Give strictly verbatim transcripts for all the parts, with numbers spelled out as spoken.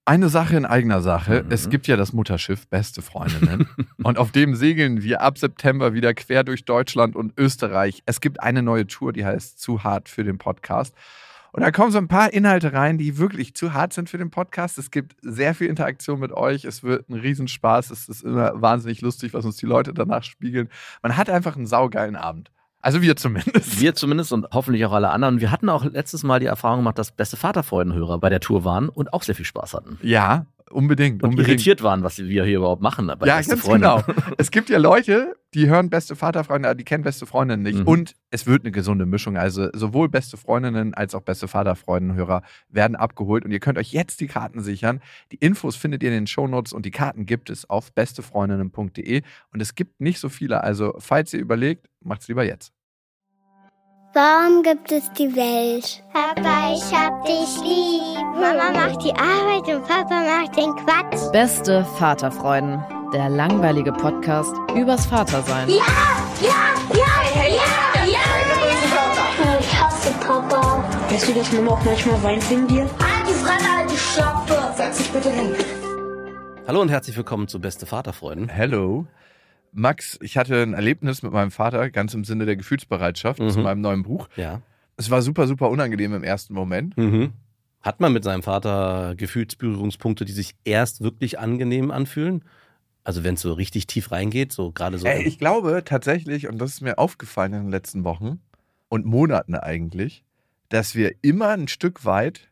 Eine Sache in eigener Sache. Mhm. Es gibt ja das Mutterschiff Beste Freundinnen. Und auf dem segeln wir ab September wieder quer durch Deutschland und Österreich. Es gibt eine neue Tour, die heißt Zu hart für den Podcast. Und da kommen so ein paar Inhalte rein, die wirklich zu hart sind für den Podcast. Es gibt sehr viel Interaktion mit euch. Es wird ein Riesenspaß. Es ist immer wahnsinnig lustig, was uns die Leute danach spiegeln. Man hat einfach einen saugeilen Abend. Also wir zumindest. Wir zumindest und hoffentlich auch alle anderen. Wir hatten auch letztes Mal die Erfahrung gemacht, dass beste Vaterfreudenhörer bei der Tour waren und auch sehr viel Spaß hatten. Ja, unbedingt. Und unbedingt. irritiert waren, was wir hier überhaupt machen. Bei Ja, Beste ganz Freunde. genau. Es gibt ja Leute, die hören beste Vaterfreunde, aber die kennen beste Freundinnen nicht. Mhm. Und es wird eine gesunde Mischung. Also sowohl beste Freundinnen als auch beste Vaterfreundenhörer werden abgeholt. Und ihr könnt euch jetzt die Karten sichern. Die Infos findet ihr in den Shownotes und die Karten gibt es auf bestefreundinnen punkt de. Und es gibt nicht so viele. Also falls ihr überlegt, macht's lieber jetzt. Warum gibt es die Welt? Papa, ich hab dich lieb. Mama macht die Arbeit und Papa macht den Quatsch. Beste Vaterfreuden, der langweilige Podcast übers Vatersein. Ja, ja, ja, ja, ja, ja. Ich hasse Papa. Weißt du, dass Mama auch manchmal weint wegen dir? Halt die Fresse, halt die Schlappe. Setz dich bitte hin. Hallo und herzlich willkommen zu Beste Vaterfreuden. Hello. Max, ich hatte ein Erlebnis mit meinem Vater, ganz im Sinne der Gefühlsbereitschaft, Mhm. zu meinem neuen Buch. Ja. Es war super, super unangenehm im ersten Moment. Mhm. Hat man mit seinem Vater Gefühlsberührungspunkte, die sich erst wirklich angenehm anfühlen? Also wenn es so richtig tief reingeht, so gerade so. Ey, ich glaube tatsächlich, und das ist mir aufgefallen in den letzten Wochen und Monaten eigentlich, dass wir immer ein Stück weit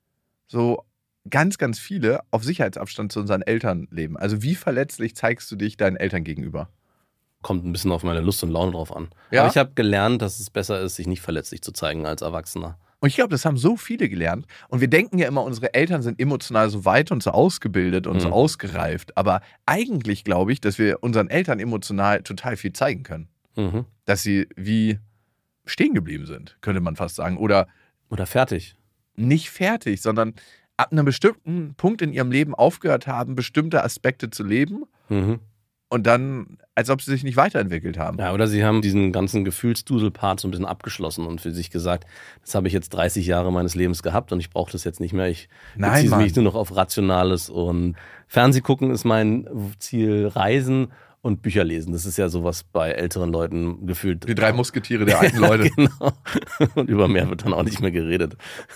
so ganz, ganz viele auf Sicherheitsabstand zu unseren Eltern leben. Also wie verletzlich zeigst du dich deinen Eltern gegenüber? Kommt ein bisschen auf meine Lust und Laune drauf an. Ja? Aber ich habe gelernt, dass es besser ist, sich nicht verletzlich zu zeigen als Erwachsener. Und ich glaube, das haben so viele gelernt. Und wir denken ja immer, unsere Eltern sind emotional so weit und so ausgebildet und Mhm. so ausgereift. Aber eigentlich glaube ich, dass wir unseren Eltern emotional total viel zeigen können. Mhm. Dass sie wie stehen geblieben sind, könnte man fast sagen. Oder Oder fertig. nicht fertig, sondern ab einem bestimmten Punkt in ihrem Leben aufgehört haben, bestimmte Aspekte zu leben Mhm. und dann, als ob sie sich nicht weiterentwickelt haben. Ja, oder sie haben diesen ganzen Gefühlsduselpart so ein bisschen abgeschlossen und für sich gesagt, das habe ich jetzt dreißig Jahre meines Lebens gehabt und ich brauche das jetzt nicht mehr. Ich Nein, beziehe Mann. mich nur noch auf Rationales und Fernsehgucken ist mein Ziel, Reisen und Bücher lesen. Das ist ja sowas bei älteren Leuten gefühlt. Die drei Musketiere der alten Leute. Genau. Und über mehr wird dann auch nicht mehr geredet.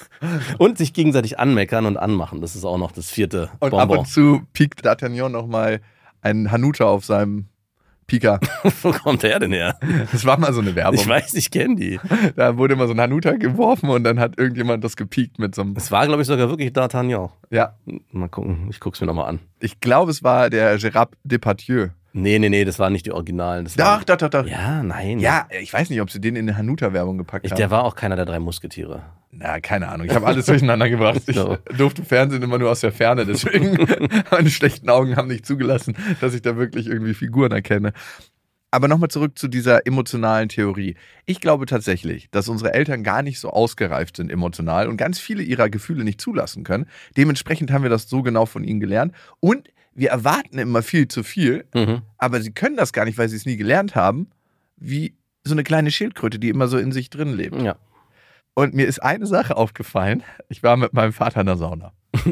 Und sich gegenseitig anmeckern und anmachen. Das ist auch noch das vierte Und Bonbon. ab und zu piekt D'Artagnan nochmal einen Hanuta auf seinem Pika. Wo kommt der denn her? Das war mal so eine Werbung. Ich weiß, ich kenne die. Da wurde immer so ein Hanuta geworfen und dann hat irgendjemand das gepiekt mit so einem... Es war, glaube ich, sogar wirklich D'Artagnan. Ja, Mal gucken, ich gucke es mir nochmal an. ich glaube, es war der Gérard Depardieu. Nee, nee, nee, das waren nicht die Originalen. Das Doch, waren, doch, doch, doch. Ja, nein. Ja, ich weiß nicht, ob sie den in eine Hanuta-Werbung gepackt Ich, haben. der war auch keiner der drei Musketiere. Na, keine Ahnung. Ich habe alles durcheinander gebracht. Ich So. durfte Fernsehen immer nur aus der Ferne. Deswegen meine schlechten Augen haben nicht zugelassen, dass ich da wirklich irgendwie Figuren erkenne. Aber nochmal zurück zu dieser emotionalen Theorie. Ich glaube tatsächlich, dass unsere Eltern gar nicht so ausgereift sind emotional und ganz viele ihrer Gefühle nicht zulassen können. Dementsprechend haben wir das so genau von ihnen gelernt. Und wir erwarten immer viel zu viel, Mhm. aber sie können das gar nicht, weil sie es nie gelernt haben, wie so eine kleine Schildkröte, die immer so in sich drin lebt. Ja. Und mir ist eine Sache aufgefallen. Ich war mit meinem Vater in der Sauna.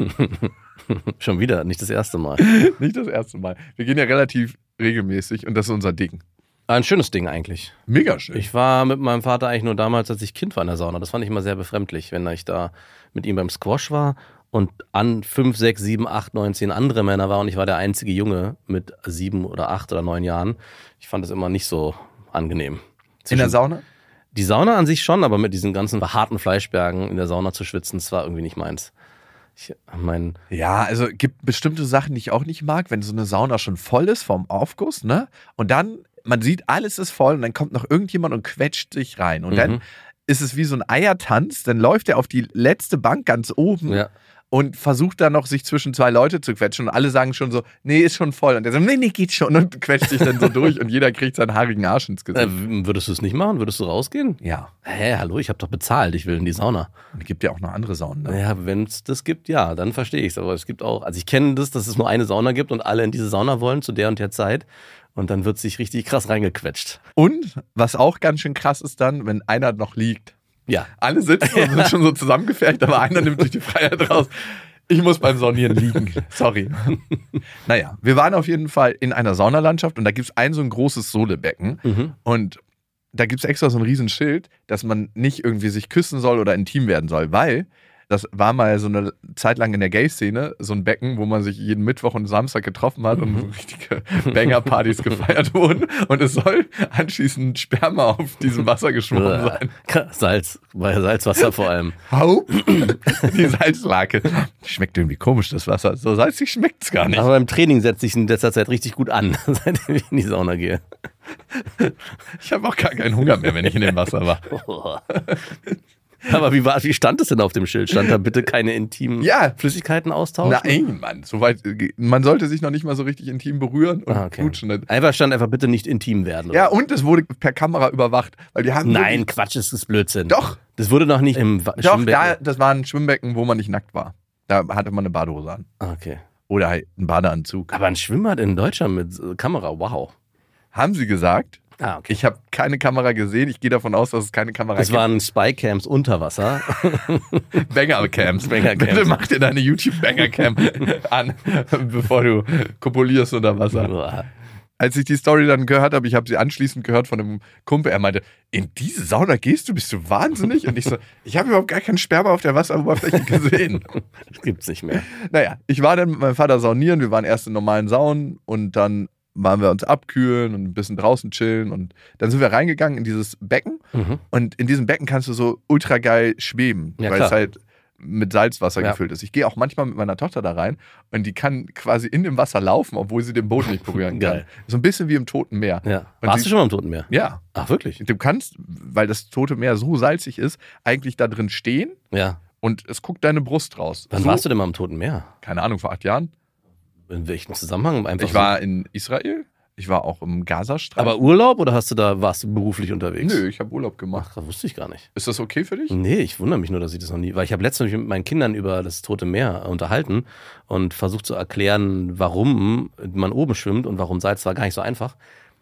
Schon wieder, nicht das erste Mal. Nicht das erste Mal. Wir gehen ja relativ regelmäßig und das ist unser Ding. Ein schönes Ding eigentlich. Mega schön. Ich war mit meinem Vater eigentlich nur damals, als ich Kind war in der Sauna. Das fand ich immer sehr befremdlich, wenn ich da mit ihm beim Squash war und an fünf, sechs, sieben, acht, neun, zehn andere Männer war und ich war der einzige Junge mit sieben oder acht oder neun Jahren. Ich fand das immer nicht so angenehm. in der Sauna? Die Sauna an sich schon, aber mit diesen ganzen harten Fleischbergen in der Sauna zu schwitzen, das war irgendwie nicht meins. Ich mein, Ja, also gibt bestimmte Sachen, die ich auch nicht mag, wenn so eine Sauna schon voll ist vom Aufguss, ne? Und dann, man sieht, alles ist voll und dann kommt noch irgendjemand und quetscht sich rein. Und Mhm. dann ist es wie so ein Eiertanz, dann läuft er auf die letzte Bank ganz oben ja. und versucht dann noch, sich zwischen zwei Leute zu quetschen und alle sagen schon so, nee, ist schon voll. Und der sagt, nee, nee, geht schon und quetscht sich dann so durch und jeder kriegt seinen haarigen Arsch ins Äh, Gesicht. würdest du es nicht machen? Würdest du rausgehen? Ja, Hä, hallo, ich habe doch bezahlt, ich will in die Sauna. und es gibt ja auch noch andere Saunen. Ne? Ja, wenn es das gibt, ja, dann verstehe ich es. Aber es gibt auch, also ich kenne das, dass es nur eine Sauna gibt und alle in diese Sauna wollen zu der und der Zeit. Und dann wird sich richtig krass reingequetscht. Und was auch ganz schön krass ist dann, wenn einer noch liegt. Ja. Alle sitzen und sind schon so zusammengefercht, aber einer nimmt sich die Freiheit raus. Ich muss beim Saunieren liegen. Sorry. Naja, wir waren auf jeden Fall in einer Saunalandschaft und da gibt es ein so ein großes Sohlebecken. Mhm. Und da gibt es extra so ein Riesenschild, dass man nicht irgendwie sich küssen soll oder intim werden soll, weil das war mal so eine Zeit lang in der Gay-Szene, so ein Becken, wo man sich jeden Mittwoch und Samstag getroffen hat und so richtige Banger-Partys gefeiert wurden. Und es soll anschließend Sperma auf diesem Wasser geschwommen sein. Salz, bei Salzwasser vor allem. Hau! Die Salzlake. Schmeckt irgendwie komisch, das Wasser. So salzig schmeckt es gar nicht. Aber beim Training setze ich in letzter Zeit richtig gut an, seitdem ich in die Sauna gehe. Ich habe auch gar keinen Hunger mehr, wenn ich in dem Wasser war. Aber wie, war, wie stand es denn auf dem Schild? Stand da bitte keine intimen Ja. Flüssigkeiten austauschen? Nein, Mann. So weit, man sollte sich noch nicht mal so richtig intim berühren und Ah, okay. knutschen. Einfach stand einfach bitte nicht intim werden. Oder? Ja, und es wurde per Kamera überwacht. Weil die haben Nein, wirklich- Quatsch, das ist Blödsinn. Doch. Das wurde noch nicht im Wa- Doch, Schwimmbecken. da, das war ein Schwimmbecken, wo man nicht nackt war. Da hatte man eine Badehose an. Ah, okay. Oder halt einen Badeanzug. Aber ein Schwimmbad in Deutschland mit äh, Kamera, wow. Haben sie gesagt? Ah, okay. Ich habe keine Kamera gesehen. Ich gehe davon aus, dass es keine Kamera Das gibt. waren Spycams unter Wasser. Banger-Cams. Banger-Cams. Bitte mach dir deine YouTube-Banger-Cam an, bevor du kopulierst unter Wasser. Uah. Als ich die Story dann gehört habe, ich habe sie anschließend gehört von einem Kumpel, er meinte, in diese Sauna gehst du, bist du wahnsinnig? Und ich so, ich habe überhaupt gar keinen Sperma auf der Wasseroberfläche gesehen. Das gibt's nicht mehr. Naja, ich war dann mit meinem Vater saunieren, wir waren erst in normalen Saunen und dann waren wir uns abkühlen und ein bisschen draußen chillen und dann sind wir reingegangen in dieses Becken Mhm. und in diesem Becken kannst du so ultra geil schweben, Ja, weil klar. es halt mit Salzwasser Ja. gefüllt ist. Ich gehe auch manchmal mit meiner Tochter da rein und die kann quasi in dem Wasser laufen, obwohl sie den Boden nicht berühren kann. Geil. So ein bisschen wie im Toten Meer. Ja. Und Warst sie- du schon mal im Toten Meer? Ja. Ach, wirklich? Du kannst, weil das Tote Meer so salzig ist, eigentlich da drin stehen Ja. und es guckt deine Brust raus. Wann so, warst du denn mal im Toten Meer? Keine Ahnung, vor acht Jahren. In welchem Zusammenhang? Einfach Ich war in Israel, ich war auch im so. Gazastreifen. Aber Urlaub oder hast du da, warst du beruflich unterwegs? Nö, ich habe Urlaub gemacht. Ach, das wusste ich gar nicht. Ist das okay für dich? Nee, ich wundere mich nur, dass ich das noch nie. Weil ich habe letztens mich mit meinen Kindern über das Tote Meer unterhalten und versucht zu erklären, warum man oben schwimmt und warum Salz war gar nicht so einfach.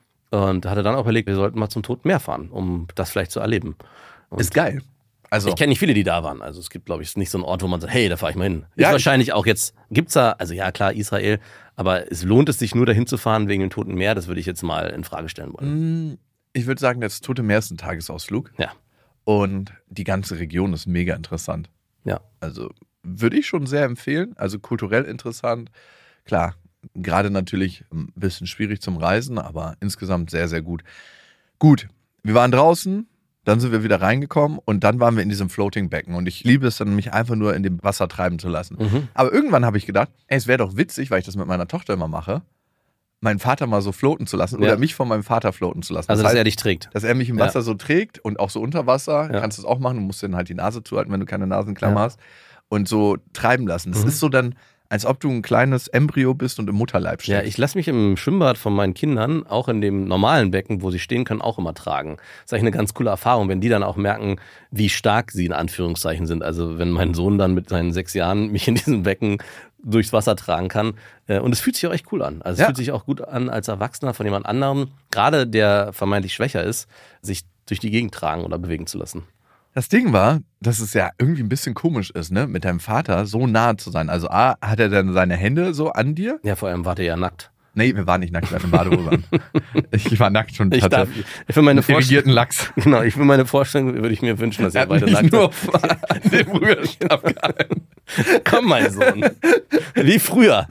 Und hatte dann auch überlegt, wir sollten mal zum Toten Meer fahren, um das vielleicht zu erleben. Und Ist geil. Also, ich kenne nicht viele, die da waren. Also es gibt, glaube ich, nicht so einen Ort, wo man sagt, hey, da fahre ich mal hin. Ist Ja, wahrscheinlich auch jetzt, gibt's da, also ja klar, Israel, aber es lohnt es sich nur dahin zu fahren wegen dem Toten Meer, das würde ich jetzt mal in Frage stellen wollen. mh, ich würde sagen, das Tote Meer ist ein Tagesausflug. Ja. Und die ganze Region ist mega interessant. Ja. Also würde ich schon sehr empfehlen. Also kulturell interessant. Klar, gerade natürlich ein bisschen schwierig zum Reisen, aber insgesamt sehr, sehr gut. Gut, wir waren draußen, dann sind wir wieder reingekommen und dann waren wir in diesem Floating-Becken. Und ich liebe es dann, mich einfach nur in dem Wasser treiben zu lassen. Mhm. Aber irgendwann habe ich gedacht, ey, es wäre doch witzig, weil ich das mit meiner Tochter immer mache, meinen Vater mal so floaten zu lassen Ja. oder mich von meinem Vater floaten zu lassen. Also, das dass heißt, er dich trägt. dass er mich im Ja. Wasser so trägt und auch so unter Wasser. Ja. Kannst du es auch machen. Du musst dann halt die Nase zuhalten, wenn du keine Nasenklammer Ja. hast. Und so treiben lassen. Das Mhm. ist so dann, als ob du ein kleines Embryo bist und im Mutterleib Ja, steckst. ich lasse mich im Schwimmbad von meinen Kindern, auch in dem normalen Becken, wo sie stehen können, auch immer tragen. Das ist eigentlich eine ganz coole Erfahrung, wenn die dann auch merken, wie stark sie in Anführungszeichen sind. Also wenn mein Sohn dann mit seinen sechs Jahren mich in diesem Becken durchs Wasser tragen kann. Äh, Und es fühlt sich auch echt cool an. Also es Ja. fühlt sich auch gut an, als Erwachsener von jemand anderem, gerade der vermeintlich schwächer ist, sich durch die Gegend tragen oder bewegen zu lassen. Das Ding war, dass es ja irgendwie ein bisschen komisch ist, ne, mit deinem Vater so nah zu sein. Also A, hat er dann seine Hände so an dir? Ja, vor allem wart ihr ja nackt. Nee, wir waren nicht nackt, wir hatten Badehose an. Ich war nackt und Ich hatte darf, für meine einen irrigierten Vorstellung, Lachs. genau, ich für meine Vorstellung würde ich mir wünschen, dass Er ihr hat beide mich nackt nur seid. an den Brüderschnapp gehalten. Komm, mein Sohn. Wie früher.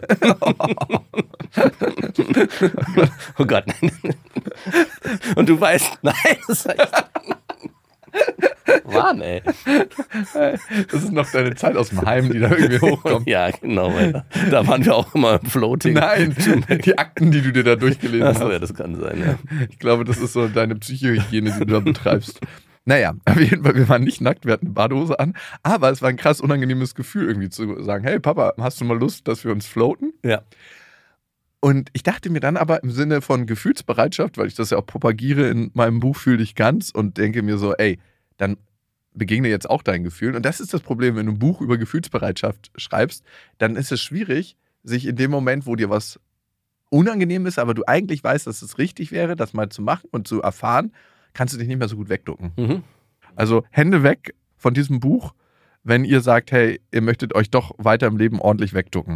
Oh Gott, nein. Und du weißt, nein, das ist echt... Mann, ey. Das ist noch deine Zeit aus dem Heim, die da irgendwie hochkommt. Ja, genau. Alter. Da waren wir auch immer im Floating. Nein, die Akten, die du dir da durchgelesen Achso, hast. ja, das kann sein, ja. Ich glaube, das ist so deine Psychohygiene, die du da betreibst. Naja, auf jeden Fall, wir waren nicht nackt, wir hatten eine Badehose an, aber es war ein krass unangenehmes Gefühl, irgendwie zu sagen, hey Papa, hast du mal Lust, dass wir uns floaten? Ja. Und ich dachte mir dann aber im Sinne von Gefühlsbereitschaft, weil ich das ja auch propagiere in meinem Buch Fühl dich ganz und denke mir so, ey, dann begegne jetzt auch deinen Gefühlen. Und das ist das Problem, wenn du ein Buch über Gefühlsbereitschaft schreibst, dann ist es schwierig, sich in dem Moment, wo dir was unangenehm ist, aber du eigentlich weißt, dass es richtig wäre, das mal zu machen und zu erfahren, kannst du dich nicht mehr so gut wegducken. Mhm. Also Hände weg von diesem Buch, wenn ihr sagt, hey, ihr möchtet euch doch weiter im Leben ordentlich wegducken.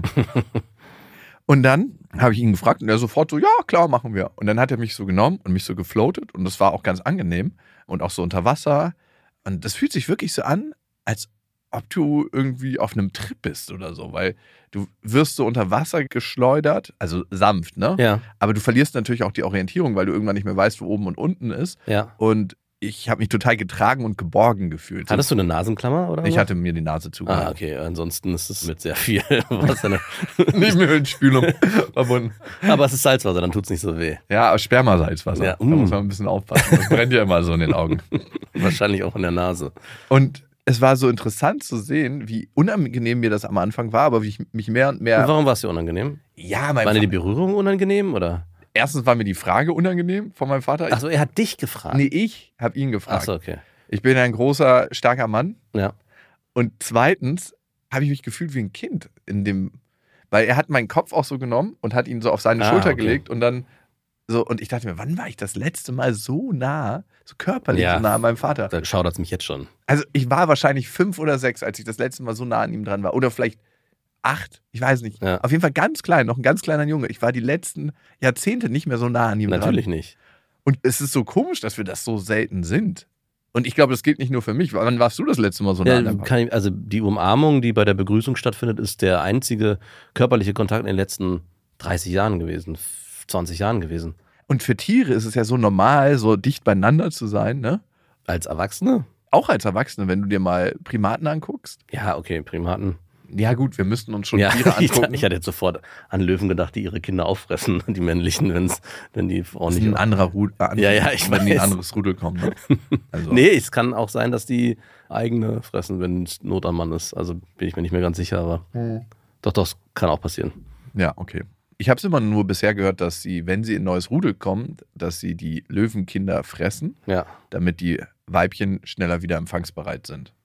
Und dann habe ich ihn gefragt und er sofort so, ja, klar, machen wir. Und dann hat er mich so genommen und mich so gefloatet und das war auch ganz angenehm und auch so unter Wasser. Und das fühlt sich wirklich so an, als ob du irgendwie auf einem Trip bist oder so, weil du wirst so unter Wasser geschleudert, also sanft, ne? Ja. Aber du verlierst natürlich auch die Orientierung, weil du irgendwann nicht mehr weißt, wo oben und unten ist. Ja. Und ich habe mich total getragen und geborgen gefühlt. Hattest du eine Nasenklammer oder Ich was? hatte mir die Nase zugehalten. Ah, okay. Ansonsten ist es mit sehr viel Wasser. Nicht mit Höhlenspülung verbunden. Aber es ist Salzwasser, dann tut es nicht so weh. Ja, aus Spermasalzwasser. Ja, Da mm. muss man ein bisschen aufpassen. Das brennt ja immer so in den Augen. Wahrscheinlich auch in der Nase. Und es war so interessant zu sehen, wie unangenehm mir das am Anfang war, aber wie ich mich mehr und mehr... Und warum war es dir unangenehm? Ja, mein War dir die Vater, Berührung unangenehm, oder? erstens war mir die Frage unangenehm von meinem Vater. Ich, Achso, er hat dich gefragt. nee, ich habe ihn gefragt. Achso, okay. Ich bin ein großer, starker Mann. Ja. Und zweitens habe ich mich gefühlt wie ein Kind in dem... Weil er hat meinen Kopf auch so genommen und hat ihn so auf seine Ah, Schulter okay. gelegt und dann so... Und ich dachte mir, wann war ich das letzte Mal so nah, so körperlich Ja. so nah an meinem Vater? Da schaudert es mich jetzt schon. Also ich war wahrscheinlich fünf oder sechs, als ich das letzte Mal so nah an ihm dran war. Oder vielleicht acht, ich weiß nicht. Ja. Auf jeden Fall ganz klein, noch ein ganz kleiner Junge. Ich war die letzten Jahrzehnte nicht mehr so nah an ihm Natürlich dran. nicht. Und es ist so komisch, dass wir das so selten sind. Und ich glaube, das gilt nicht nur für mich. Wann warst du das letzte Mal so nah Ja, an deinem Papa? kann ich, also die Umarmung, die bei der Begrüßung stattfindet, ist der einzige körperliche Kontakt in den letzten dreißig Jahren gewesen, zwanzig Jahren gewesen. Und für Tiere ist es ja so normal, so dicht beieinander zu sein, ne? Als Erwachsene? Auch als Erwachsene, wenn du dir mal Primaten anguckst. Ja, okay, Primaten. Ja gut, wir müssten uns schon Ja, Tiere ich, angucken. ich hatte jetzt sofort an Löwen gedacht, die ihre Kinder auffressen, die männlichen, wenn's, wenn die das ist ordentlich... ein anderer Rudel. Äh, Ja, ja, ich wenn die ein weiß. anderes Rudel kommen. Ne? Also. Nee, es kann auch sein, dass die eigene fressen, wenn es Not am Mann ist. Also bin ich mir nicht mehr ganz sicher, aber doch, doch, es kann auch passieren. Ja, okay. Ich habe es immer nur bisher gehört, dass sie, wenn sie in ein neues Rudel kommen, dass sie die Löwenkinder fressen, Ja. damit damit die Weibchen schneller wieder empfangsbereit sind.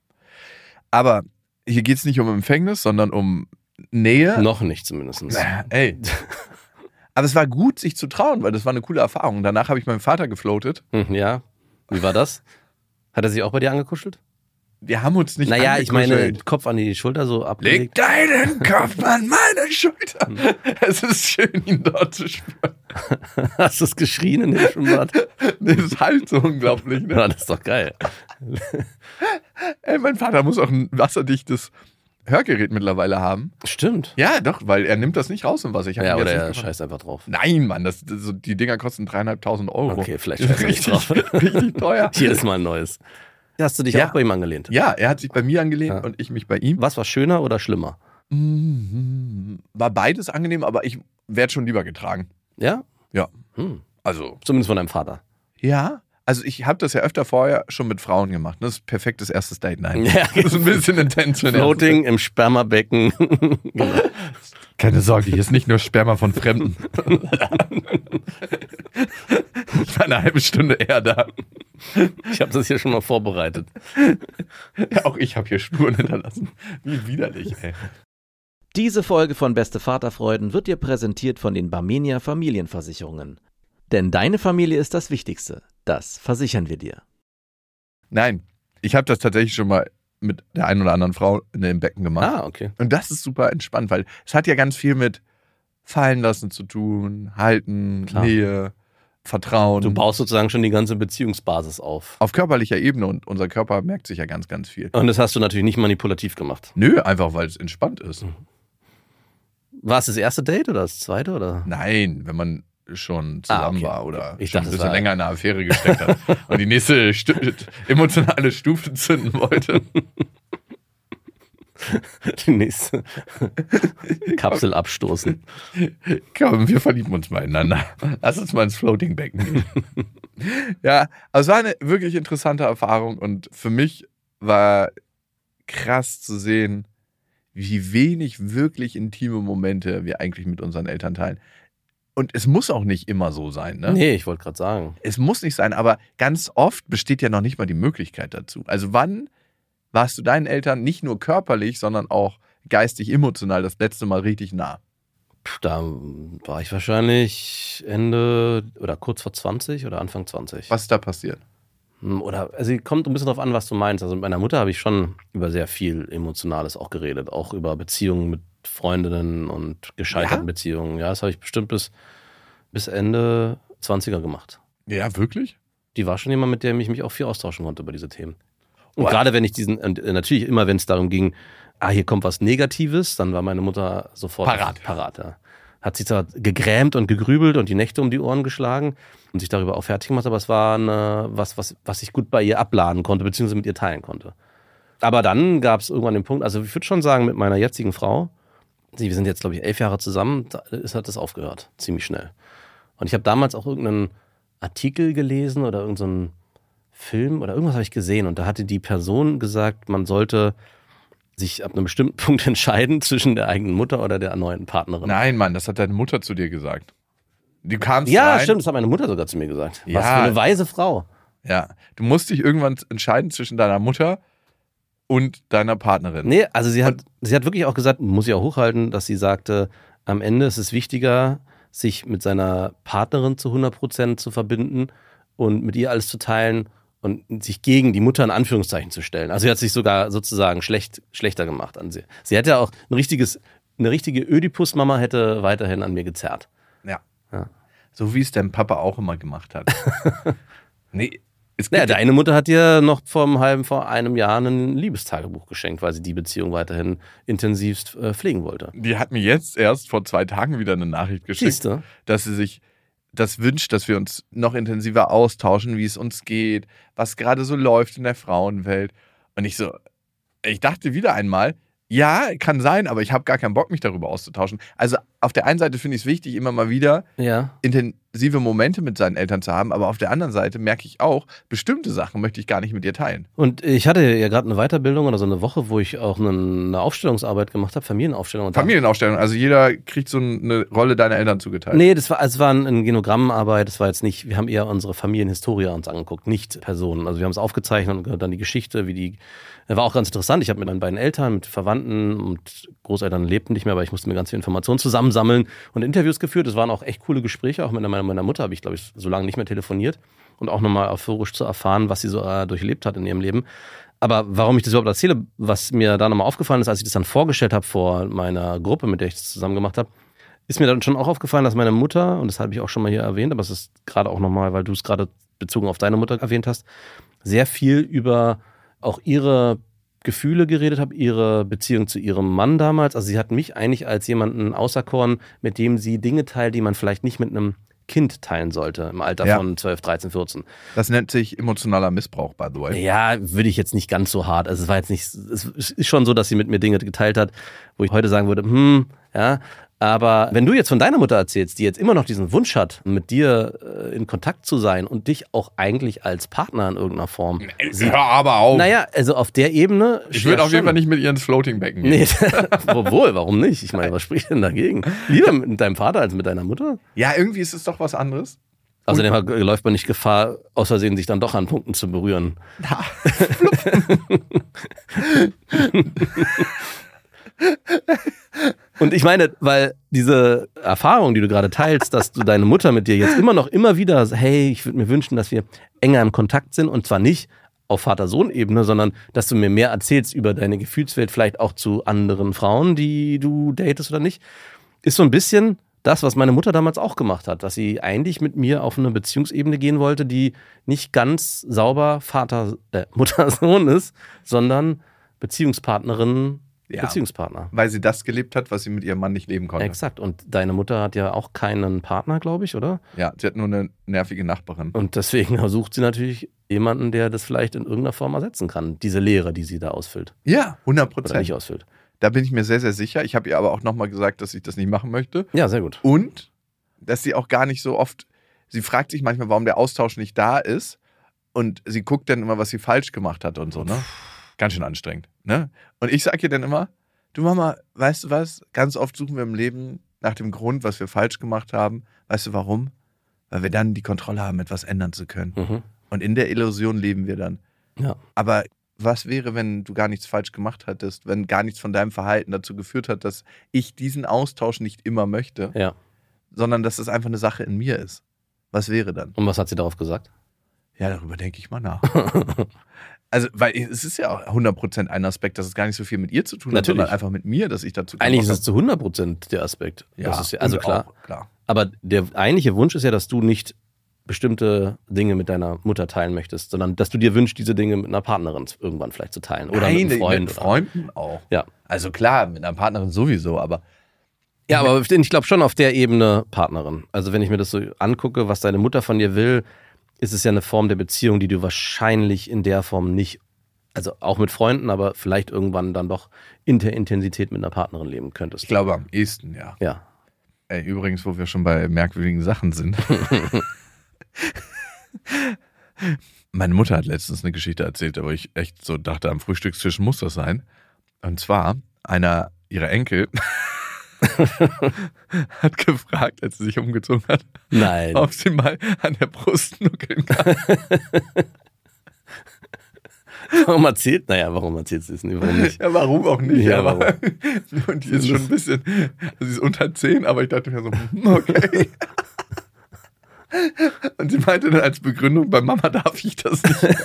Aber hier geht es nicht um Empfängnis, sondern um Nähe. Noch nicht zumindest. Äh, Ey. Aber es war gut, sich zu trauen, weil das war eine coole Erfahrung. Danach habe ich meinen Vater gefloatet. Hm, ja. Wie war das? Hat er sich auch bei dir angekuschelt? Wir haben uns nicht Naja, ich meine, angekuschelt. Kopf an die Schulter so Leg abgelegt. deinen Kopf an meine Schulter. Es ist schön, ihn dort zu spüren. Hast du es geschrien in dem Schwimmbad? Das ist halt so unglaublich. Ne? Ja, das ist doch geil. Ey, mein Vater muss auch ein wasserdichtes Hörgerät mittlerweile haben. Stimmt. Ja, doch, weil er nimmt das nicht raus im Wasser. Ich hab Ja, ihn oder jetzt er nicht gefragt. scheißt einfach drauf. Nein, Mann, das, das, so- die Dinger kosten dreieinhalbtausend Euro. Okay, vielleicht Das ist scheißt er nicht richtig, drauf. richtig teuer. Jedes Mal ein neues. Hast du dich Ja. auch bei ihm angelehnt? Ja, er hat sich bei mir angelehnt Ja. und ich mich bei ihm. Was war schöner oder schlimmer? Mhm. War beides angenehm, aber ich werde schon lieber getragen. Ja? Ja. Hm. Also, Zumindest von deinem Vater. ja. Also ich habe das ja öfter vorher schon mit Frauen gemacht. Das ist perfektes erstes Date. Nein. Ja, Das ist ein bisschen intens. für ein erstes Floating im Spermabecken. Genau. Date. Keine Sorge, hier ist nicht nur Sperma von Fremden. Ich war eine halbe Stunde eher da. Ich habe das hier schon mal vorbereitet. Ja, auch ich habe hier Spuren hinterlassen. Wie widerlich, ey. Diese Folge von Beste Vaterfreuden wird dir präsentiert von den Barmenia Familienversicherungen. Denn deine Familie ist das Wichtigste. Das versichern wir dir. Nein, ich habe das tatsächlich schon mal mit der einen oder anderen Frau in dem Becken gemacht. Ah, okay. Und das ist super entspannt, weil es hat ja ganz viel mit fallen lassen zu tun, halten, Klar. Nähe, Vertrauen. Du baust sozusagen schon die ganze Beziehungsbasis auf. Auf körperlicher Ebene und unser Körper merkt sich ja ganz, ganz viel. Und das hast du natürlich nicht manipulativ gemacht. Nö, einfach weil es entspannt ist. War es das erste Date oder das zweite? Oder? Nein, wenn man schon zusammen Ah, okay. war oder Ich schon dachte, ein es bisschen war- länger in einer Affäre gesteckt hat und die nächste Stu emotionale Stufe zünden wollte. Die nächste Kapsel abstoßen. Komm, wir verlieben uns mal ineinander. Lass uns mal ins Floating-Becken gehen. Ja, also es war eine wirklich interessante Erfahrung und für mich war krass zu sehen, wie wenig wirklich intime Momente wir eigentlich mit unseren Eltern teilen. Und es muss auch nicht immer so sein, ne? Nee, ich wollte gerade sagen. Es muss nicht sein, aber ganz oft besteht ja noch nicht mal die Möglichkeit dazu. Also wann warst du deinen Eltern nicht nur körperlich, sondern auch geistig, emotional das letzte Mal richtig nah? Puh, da war ich wahrscheinlich Ende oder kurz vor zwanzig oder Anfang zwanzig. Was ist da passiert? Oder, also kommt ein bisschen drauf an, was du meinst. Also mit meiner Mutter habe ich schon über sehr viel Emotionales auch geredet. Auch über Beziehungen mit Freundinnen und gescheiterten Ja? Beziehungen. Ja, das habe ich bestimmt bis, bis Ende zwanziger gemacht. Ja, wirklich? Die war schon jemand, mit dem ich mich auch viel austauschen konnte über diese Themen. Und What? gerade wenn ich diesen, und natürlich immer, wenn es darum ging, ah, hier kommt was Negatives, dann war meine Mutter sofort Parat. parat ja. Hat sich zwar gegrämt und gegrübelt und die Nächte um die Ohren geschlagen und sich darüber auch fertig gemacht, aber es war eine, was, was, was ich gut bei ihr abladen konnte, beziehungsweise mit ihr teilen konnte. Aber dann gab es irgendwann den Punkt, also ich würde schon sagen, mit meiner jetzigen Frau, wir sind jetzt, glaube ich, elf Jahre zusammen, da ist, hat das aufgehört, ziemlich schnell. Und ich habe damals auch irgendeinen Artikel gelesen oder irgendeinen Film oder irgendwas habe ich gesehen und da hatte die Person gesagt, man sollte sich ab einem bestimmten Punkt entscheiden zwischen der eigenen Mutter oder der neuen Partnerin. Nein, Mann, das hat deine Mutter zu dir gesagt. Du kamst Ja, rein. stimmt, das hat meine Mutter sogar zu mir gesagt. Ja. Was für eine weise Frau. Ja, du musst dich irgendwann entscheiden zwischen deiner Mutter und deiner Partnerin. Nee, also sie hat, sie hat wirklich auch gesagt, muss ich auch hochhalten, dass sie sagte, am Ende ist es wichtiger, sich mit seiner Partnerin zu hundert Prozent zu verbinden und mit ihr alles zu teilen und sich gegen die Mutter in Anführungszeichen zu stellen. Also sie hat sich sogar sozusagen schlecht, schlechter gemacht an sie. Sie hätte auch ein richtiges, eine richtige Ödipus-Mama hätte weiterhin an mir gezerrt. Ja. Ja. So wie es dein Papa auch immer gemacht hat. Nee, es Naja, gibt deine Mutter hat dir noch vor einem halben, vor einem Jahr ein Liebestagebuch geschenkt, weil sie die Beziehung weiterhin intensivst äh, pflegen wollte. die hat mir jetzt erst vor zwei Tagen wieder eine Nachricht geschickt, Siehst du? dass sie sich das wünscht, dass wir uns noch intensiver austauschen, wie es uns geht, was gerade so läuft in der Frauenwelt. Und ich so, ich dachte wieder einmal, ja, kann sein, aber ich habe gar keinen Bock, mich darüber auszutauschen. Also auf der einen Seite finde ich es wichtig, immer mal wieder Ja. intensive Momente mit seinen Eltern zu haben, aber auf der anderen Seite merke ich auch, bestimmte Sachen möchte ich gar nicht mit dir teilen. Und ich hatte ja gerade eine Weiterbildung oder so eine Woche, wo ich auch eine, eine Aufstellungsarbeit gemacht habe, Familienaufstellung. Und da- Familienaufstellung, also jeder kriegt so eine Rolle deiner Eltern zugeteilt. Nee, das war, es war eine Genogrammarbeit, das war jetzt nicht, wir haben eher unsere Familienhistorie uns angeguckt, nicht Personen. Also wir haben es aufgezeichnet und dann die Geschichte, wie die, war auch ganz interessant. Ich habe mit meinen beiden Eltern, mit Verwandten und Großeltern lebten nicht mehr, aber ich musste mir ganz viel Informationen zusammensammeln und Interviews geführt. Das waren auch echt coole Gespräche, auch mit meiner, meiner Mutter habe ich, glaube ich, so lange nicht mehr telefoniert und auch nochmal euphorisch zu erfahren, was sie so äh, durchlebt hat in ihrem Leben. Aber warum ich das überhaupt erzähle, was mir da nochmal aufgefallen ist, als ich das dann vorgestellt habe vor meiner Gruppe, mit der ich das zusammen gemacht habe, ist mir dann schon auch aufgefallen, dass meine Mutter, und das habe ich auch schon mal hier erwähnt, aber es ist gerade auch nochmal, weil du es gerade bezogen auf deine Mutter erwähnt hast, sehr viel über auch ihre Gefühle geredet habe, ihre Beziehung zu ihrem Mann damals. Also sie hat mich eigentlich als jemanden auserkoren, mit dem sie Dinge teilt, die man vielleicht nicht mit einem Kind teilen sollte, im Alter Ja. von zwölf, dreizehn, vierzehn. Das nennt sich emotionaler Missbrauch, by the way. Ja, würde ich jetzt nicht ganz so hart. Also es war jetzt nicht, es ist schon so, dass sie mit mir Dinge geteilt hat, wo ich heute sagen würde, hm, ja. Aber wenn du jetzt von deiner Mutter erzählst, die jetzt immer noch diesen Wunsch hat, mit dir äh, in Kontakt zu sein und dich auch eigentlich als Partner in irgendeiner Form sieht. Hör aber auf. Naja, also auf der Ebene. ich würde ja auf jeden schon. Fall nicht mit ihr ins Floating-Becken gehen. Nee, obwohl, warum nicht? Ich meine, was spricht denn dagegen? Lieber mit deinem Vater als mit deiner Mutter? Ja, irgendwie ist es doch was anderes. Außerdem hat- läuft man nicht Gefahr, aus Versehen sich dann doch an Punkten zu berühren. Und ich meine, weil diese Erfahrung, die du gerade teilst, dass du deine Mutter mit dir jetzt immer noch immer wieder, hey, ich würde mir wünschen, dass wir enger im Kontakt sind und zwar nicht auf Vater-Sohn-Ebene, sondern dass du mir mehr erzählst über deine Gefühlswelt, vielleicht auch zu anderen Frauen, die du datest oder nicht, ist so ein bisschen das, was meine Mutter damals auch gemacht hat, dass sie eigentlich mit mir auf eine Beziehungsebene gehen wollte, die nicht ganz sauber Vater, äh, Mutter-Sohn ist, sondern Beziehungspartnerin, Ja. Beziehungspartner. Weil sie das gelebt hat, was sie mit ihrem Mann nicht leben konnte. Exakt. Und deine Mutter hat ja auch keinen Partner, glaube ich, oder? Ja, sie hat nur eine nervige Nachbarin. Und deswegen sucht sie natürlich jemanden, der das vielleicht in irgendeiner Form ersetzen kann. Diese Lehre, die sie da ausfüllt. Ja, hundert Oder Prozent. nicht ausfüllt. Da bin ich mir sehr, sehr sicher. Ich habe ihr aber auch nochmal gesagt, dass ich das nicht machen möchte. Ja, sehr gut. Und, dass sie auch gar nicht so oft, sie fragt sich manchmal, warum der Austausch nicht da ist. Und sie guckt dann immer, was sie falsch gemacht hat und so, ne? Ganz schön anstrengend, ne? Und ich sage ihr dann immer, du Mama, weißt du was? Ganz oft suchen wir im Leben nach dem Grund, was wir falsch gemacht haben. Weißt du warum? Weil wir dann die Kontrolle haben, etwas ändern zu können. Mhm. Und in der Illusion leben wir dann. Ja. Aber was wäre, wenn du gar nichts falsch gemacht hättest, wenn gar nichts von deinem Verhalten dazu geführt hat, dass ich diesen Austausch nicht immer möchte, Ja. sondern dass es einfach eine Sache in mir ist? Was wäre dann? Und was hat sie darauf gesagt? Ja, darüber denke ich mal nach. Also, weil es ist ja auch hundert Prozent ein Aspekt, dass es gar nicht so viel mit ihr zu tun hat, Natürlich. sondern einfach mit mir, dass ich dazu Eigentlich ist Bock es zu hundert Prozent der Aspekt. Ja, Das ist ja, also und klar. Auch, klar. Aber der eigentliche Wunsch ist ja, dass du nicht bestimmte Dinge mit deiner Mutter teilen möchtest, sondern dass du dir wünschst, diese Dinge mit einer Partnerin irgendwann vielleicht zu teilen. Oder Nein, mit einem Freund. mit Freunden auch. Ja. Also klar, mit einer Partnerin sowieso, aber Ja, aber ich glaube schon auf der Ebene Partnerin. Also wenn ich mir das so angucke, was deine Mutter von dir will, ist es ja eine Form der Beziehung, die du wahrscheinlich in der Form nicht, also auch mit Freunden, aber vielleicht irgendwann dann doch in der Intensität mit einer Partnerin leben könntest. ich glaube am ehesten, ja. Ja. Ey, übrigens, wo wir schon bei merkwürdigen Sachen sind. Meine Mutter hat letztens eine Geschichte erzählt, aber ich echt so dachte, am Frühstückstisch muss das sein. Und zwar, einer ihrer Enkel hat gefragt, als sie sich umgezogen hat, Nein. ob sie mal an der Brust nuckeln kann. Warum erzählt? Naja, warum erzählt sie es nicht? Warum nicht? Ja, warum auch nicht? Ja, aber warum? Und die ist schon ein bisschen, also sie ist unter zehn, aber ich dachte mir so, hm, okay. Und sie meinte dann als Begründung, bei Mama darf ich das nicht.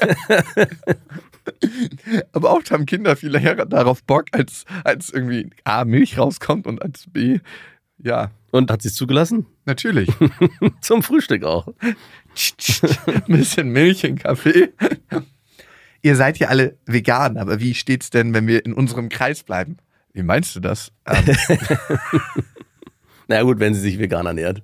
Aber oft haben Kinder viel eher darauf Bock, als, als irgendwie A, Milch rauskommt und als B, ja, Und hat sie es zugelassen? natürlich. Zum Frühstück auch. Ein bisschen Milch in Kaffee. Ihr seid ja alle vegan, aber wie steht's denn, wenn wir in unserem Kreis bleiben? Wie meinst du das? Ähm, Na gut, wenn sie sich vegan ernährt.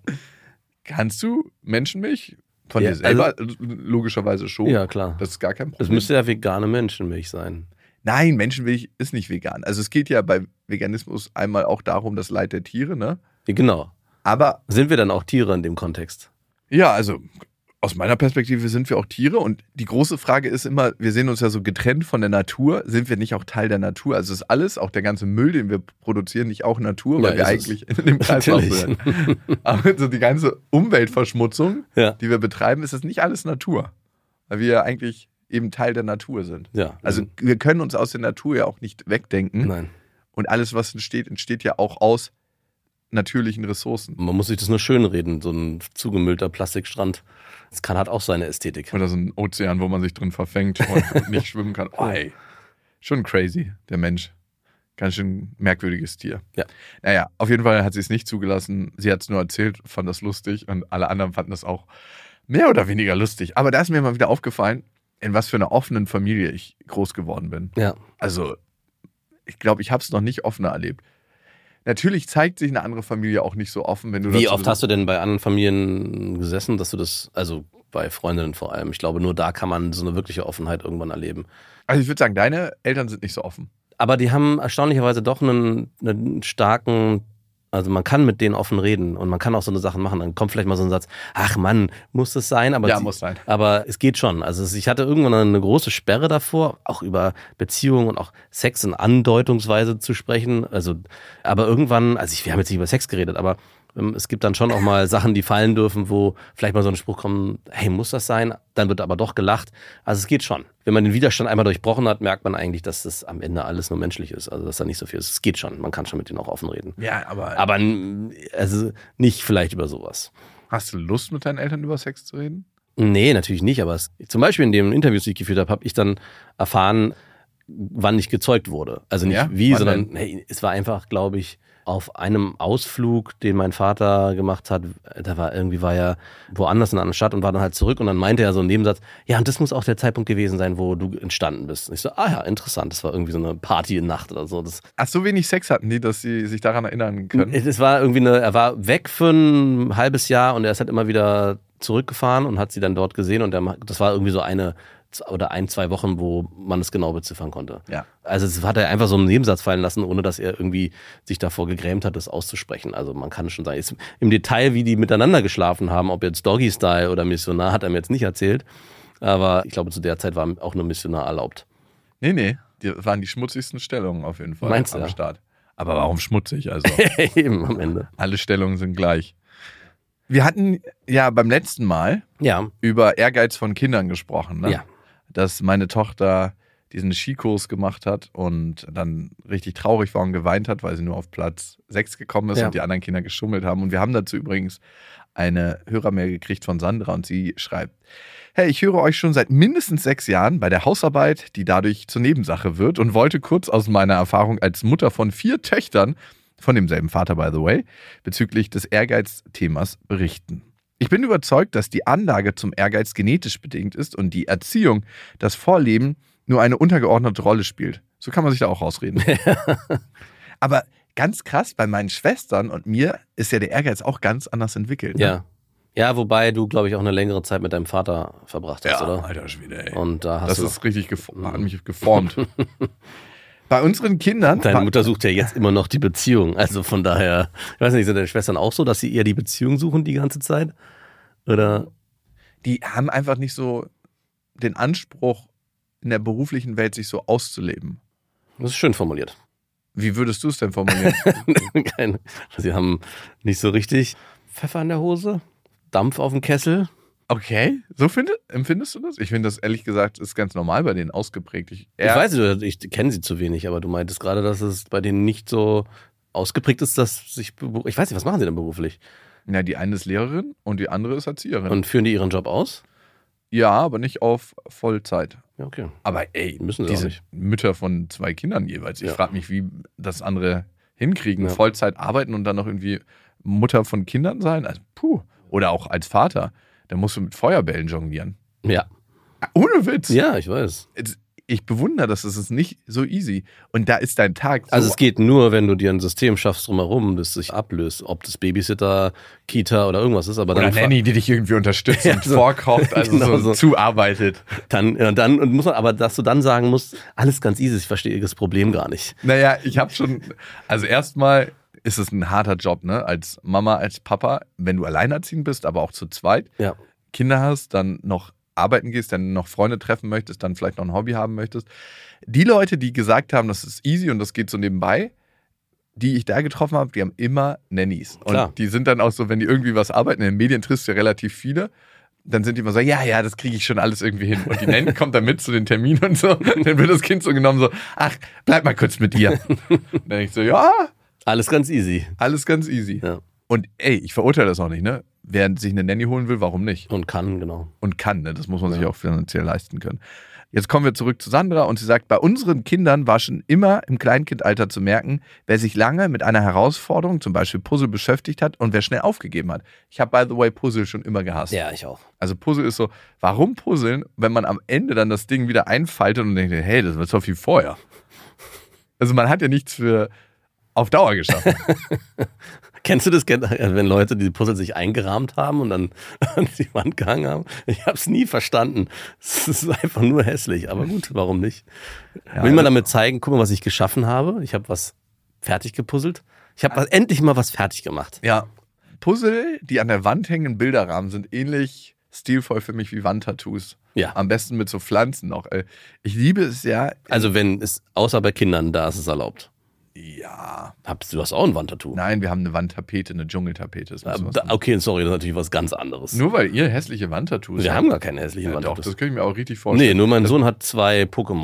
kannst du Menschenmilch von Ja, dir selber? Logischerweise schon. Ja, klar. Das ist gar kein Das Problem. müsste ja vegane Menschenmilch sein. Nein, Menschenmilch ist nicht vegan. Also es geht ja bei Veganismus einmal auch darum, das Leid der Tiere, ne? Ja, genau. Aber Sind wir dann auch Tiere in dem Kontext? ja, also aus meiner Perspektive sind wir auch Tiere und die große Frage ist immer, wir sehen uns ja so getrennt von der Natur, sind wir nicht auch Teil der Natur? Also ist alles, auch der ganze Müll, den wir produzieren, nicht auch Natur, weil Ja, wir ist es. eigentlich in dem Kreislauf Natürlich. sind. Aber so die ganze Umweltverschmutzung, Ja. die wir betreiben, ist das nicht alles Natur, weil wir ja eigentlich eben Teil der Natur sind. Ja. Also wir können uns aus der Natur ja auch nicht wegdenken Nein. und alles, was entsteht, entsteht ja auch aus natürlichen Ressourcen. Man muss sich das nur schönreden, so ein zugemüllter Plastikstrand. Das kann halt auch seine Ästhetik. Oder so ein Ozean, wo man sich drin verfängt und nicht schwimmen kann. Oh, ey. Schon crazy, der Mensch. Ganz schön merkwürdiges Tier. Ja. Naja, auf jeden Fall hat sie es nicht zugelassen. Sie hat es nur erzählt, fand das lustig und alle anderen fanden das auch mehr oder weniger lustig. Aber da ist mir mal wieder aufgefallen, in was für einer offenen Familie ich groß geworden bin. Ja. Also, ich glaube, ich habe es noch nicht offener erlebt. Natürlich zeigt sich eine andere Familie auch nicht so offen, wenn du Wie dazu oft hast du denn bei anderen Familien gesessen, dass du das, also bei Freundinnen vor allem, ich glaube, nur da kann man so eine wirkliche Offenheit irgendwann erleben. Also ich würde sagen, deine Eltern sind nicht so offen. Aber die haben erstaunlicherweise doch einen, einen starken, also man kann mit denen offen reden und man kann auch so eine Sachen machen. Dann kommt vielleicht mal so ein Satz, ach Mann, muss das sein? Aber Ja, sie- muss sein. Aber es geht schon. Also es- ich hatte irgendwann eine große Sperre davor, auch über Beziehungen und auch Sex in Andeutungsweise zu sprechen. Also, aber irgendwann, also ich, wir haben jetzt nicht über Sex geredet, aber ähm, es gibt dann schon auch mal Sachen, die fallen dürfen, wo vielleicht mal so ein Spruch kommt, hey, muss das sein? Dann wird aber doch gelacht. Also es geht schon. Wenn man den Widerstand einmal durchbrochen hat, merkt man eigentlich, dass das am Ende alles nur menschlich ist. Also dass da nicht so viel ist. Es geht schon. Man kann schon mit denen auch offen reden. Ja, aber, Aber n- also nicht vielleicht über sowas. hast du Lust, mit deinen Eltern über Sex zu reden? Nee, natürlich nicht, aber es, zum Beispiel in den Interviews, die ich geführt habe, habe ich dann erfahren, wann ich gezeugt wurde. Also nicht Ja? wie, Wann sondern denn? hey, es war einfach, glaube ich, auf einem Ausflug, den mein Vater gemacht hat, da war irgendwie war er woanders in einer anderen Stadt und war dann halt zurück und dann meinte er so einen Nebensatz, ja, und das muss auch der Zeitpunkt gewesen sein, wo du entstanden bist. Und ich so, ah ja, interessant, das war irgendwie so eine Party-Nacht oder so. Das, Ach, so wenig Sex hatten die, dass sie sich daran erinnern können? es war irgendwie eine, er war weg für ein halbes Jahr und er ist halt immer wieder zurückgefahren und hat sie dann dort gesehen und der, das war irgendwie so eine oder ein, zwei Wochen, wo man es genau beziffern konnte. Ja. Also es hat er einfach so einen Nebensatz fallen lassen, ohne dass er irgendwie sich davor gegrämt hat, das auszusprechen. Also man kann schon sagen, jetzt im Detail, wie die miteinander geschlafen haben, ob jetzt Doggy-Style oder Missionar, hat er mir jetzt nicht erzählt. Aber ich glaube, zu der Zeit war auch nur Missionar erlaubt. Nee, nee, die waren die schmutzigsten Stellungen auf jeden Fall Meinst du, am ja? Start. Aber warum schmutzig? Also Eben am Ende. alle Stellungen sind gleich. Wir hatten ja beim letzten Mal Ja, über Ehrgeiz von Kindern gesprochen, ne? ja. Dass meine Tochter diesen Skikurs gemacht hat und dann richtig traurig war und geweint hat, weil sie nur auf Platz sechs gekommen ist Ja. und die anderen Kinder geschummelt haben. Und wir haben dazu übrigens eine Hörermail gekriegt von Sandra und sie schreibt: Hey, ich höre euch schon seit mindestens sechs Jahren bei der Hausarbeit, die dadurch zur Nebensache wird, und wollte kurz aus meiner Erfahrung als Mutter von vier Töchtern, von demselben Vater by the way, bezüglich des Ehrgeiz-Themas berichten. Ich bin überzeugt, dass die Anlage zum Ehrgeiz genetisch bedingt ist und die Erziehung, das Vorleben, nur eine untergeordnete Rolle spielt. So kann man sich da auch rausreden. Aber ganz krass, bei meinen Schwestern und mir ist ja der Ehrgeiz auch ganz anders entwickelt. Ne? Ja. Ja, wobei du, glaube ich, auch eine längere Zeit mit deinem Vater verbracht hast, ja, oder? Alter Schwede, ey. Und da hast das du ist richtig geformt, hat mich geformt. Bei unseren Kindern... Deine Mutter sucht ja jetzt immer noch die Beziehung. Also von daher, ich weiß nicht, sind deine Schwestern auch so, dass sie eher die Beziehung suchen die ganze Zeit? Oder? Die haben einfach nicht so den Anspruch, in der beruflichen Welt sich so auszuleben. Das ist schön formuliert. Wie würdest du es denn formulieren? Keine. Sie haben nicht so richtig Pfeffer in der Hose, Dampf auf dem Kessel. Okay, so finde, empfindest du das? Ich finde das ehrlich gesagt ist ganz normal bei denen ausgeprägt. Ich, ich weiß nicht, ich kenne sie zu wenig, aber du meintest gerade, dass es bei denen nicht so ausgeprägt ist, dass sich, ich weiß nicht, was machen sie denn beruflich? Na, die eine ist Lehrerin und die andere ist Erzieherin. Und führen die ihren Job aus? Ja, aber nicht auf Vollzeit. Ja, okay. Aber ey, müssen sie diese auch nicht. Mütter von zwei Kindern jeweils. Ich Ja. frage mich, wie das andere hinkriegen. Ja. Vollzeit arbeiten und dann noch irgendwie Mutter von Kindern sein. Also, puh. Oder auch als Vater. Da musst du mit Feuerbällen jonglieren. Ja. Ohne Witz. Ja, ich weiß. Ich bewundere das. Es ist nicht so easy. Und da ist dein Tag so. Also es geht nur, wenn du dir ein System schaffst drumherum, das sich ablöst. Ob das Babysitter, Kita oder irgendwas ist. Aber oder dann Nanny, die dich irgendwie unterstützt Ja, und so. vorkocht, also Genau so, so. zuarbeitet. Dann, ja, dann und muss man, aber dass du dann sagen musst, alles ganz easy, ich verstehe das Problem gar nicht. Naja, ich habe schon, also erstmal ist es ein harter Job, ne? Als Mama, als Papa, wenn du alleinerziehend bist, aber auch zu zweit, Ja. Kinder hast, dann noch arbeiten gehst, dann noch Freunde treffen möchtest, dann vielleicht noch ein Hobby haben möchtest. Die Leute, die gesagt haben, das ist easy und das geht so nebenbei, die ich da getroffen habe, die haben immer Nannies. Und Klar. die sind dann auch so, wenn die irgendwie was arbeiten, in den Medien triffst du ja relativ viele, dann sind die immer so, ja, ja, das kriege ich schon alles irgendwie hin. Und die Nanny kommt dann mit zu den Terminen und so. Dann wird das Kind so genommen, so, ach, bleib mal kurz mit ihr. Dann denke ich so, ja, Alles ganz easy. alles ganz easy. Ja. Und ey, ich verurteile das auch nicht, ne? Wer sich eine Nanny holen will, warum nicht? Und kann, genau. Und kann, ne? Das muss man sich Ja. auch finanziell leisten können. Jetzt kommen wir zurück zu Sandra und sie sagt, bei unseren Kindern war schon immer im Kleinkindalter zu merken, wer sich lange mit einer Herausforderung, zum Beispiel Puzzle, beschäftigt hat und wer schnell aufgegeben hat. Ich habe, by the way, Puzzle schon immer gehasst. Ja, ich auch. Also Puzzle ist so, warum puzzeln, wenn man am Ende dann das Ding wieder einfaltet und denkt, hey, das war so viel vorher. Also man hat ja nichts für auf Dauer geschaffen. Kennst du das, wenn Leute die Puzzle sich eingerahmt haben und dann an die Wand gehangen haben? Ich habe es nie verstanden. Es ist einfach nur hässlich, aber gut, warum nicht? Ja, Will man also- damit zeigen, guck mal, was ich geschaffen habe? Ich habe was fertig gepuzzelt. Ich habe endlich mal was fertig gemacht. Ja, Puzzle, die an der Wand hängen, Bilderrahmen, sind ähnlich stilvoll für mich wie Wandtattoos. Ja. Am besten mit so Pflanzen noch. Äh, Ich liebe es ja. Also wenn es, außer bei Kindern, da ist es erlaubt. Ja. Habst du hast auch ein Wandtattoo? Nein, wir haben eine Wandtapete, eine Dschungeltapete. Das Ah, müssen wir da- machen. Okay, sorry, das ist natürlich was ganz anderes. Nur weil ihr hässliche Wandtattoos Wir habt. haben gar keine hässlichen Ja, doch, Wandtattoos. das könnte ich mir auch richtig vorstellen. Nee, nur mein Sohn hat zwei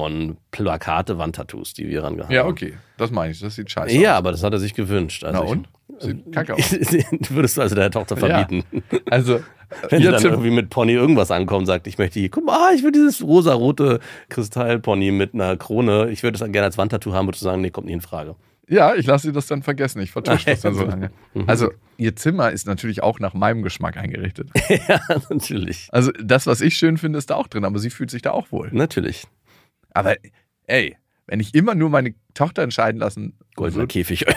Pokémon-Plakate-Wandtattoos, die wir rangehangen Ja, haben. okay. Das meine ich. Das sieht scheiße Ja, aus. aber das hat er sich gewünscht. Also Na ich- und? Sieht kacke aus. Würdest du also der Tochter verbieten. Also, Wenn sie ihr dann Tipp, irgendwie mit Pony irgendwas ankommt und sagt, ich möchte hier, guck mal, ah, ich will dieses rosa-rote Kristallpony mit einer Krone, ich würde das dann gerne als Wandtattoo haben, würdest du sagen, nee, kommt nicht in Frage. ja, ich lasse sie das dann vergessen. Ich vertusche das dann so Also. lange. Mhm. Also, ihr Zimmer ist natürlich auch nach meinem Geschmack eingerichtet. Ja, natürlich. Also, das, was ich schön finde, ist da auch drin, aber sie fühlt sich da auch wohl. Natürlich. Aber, ey, wenn ich immer nur meine Tochter entscheiden lassen Goldener würde. Käfig.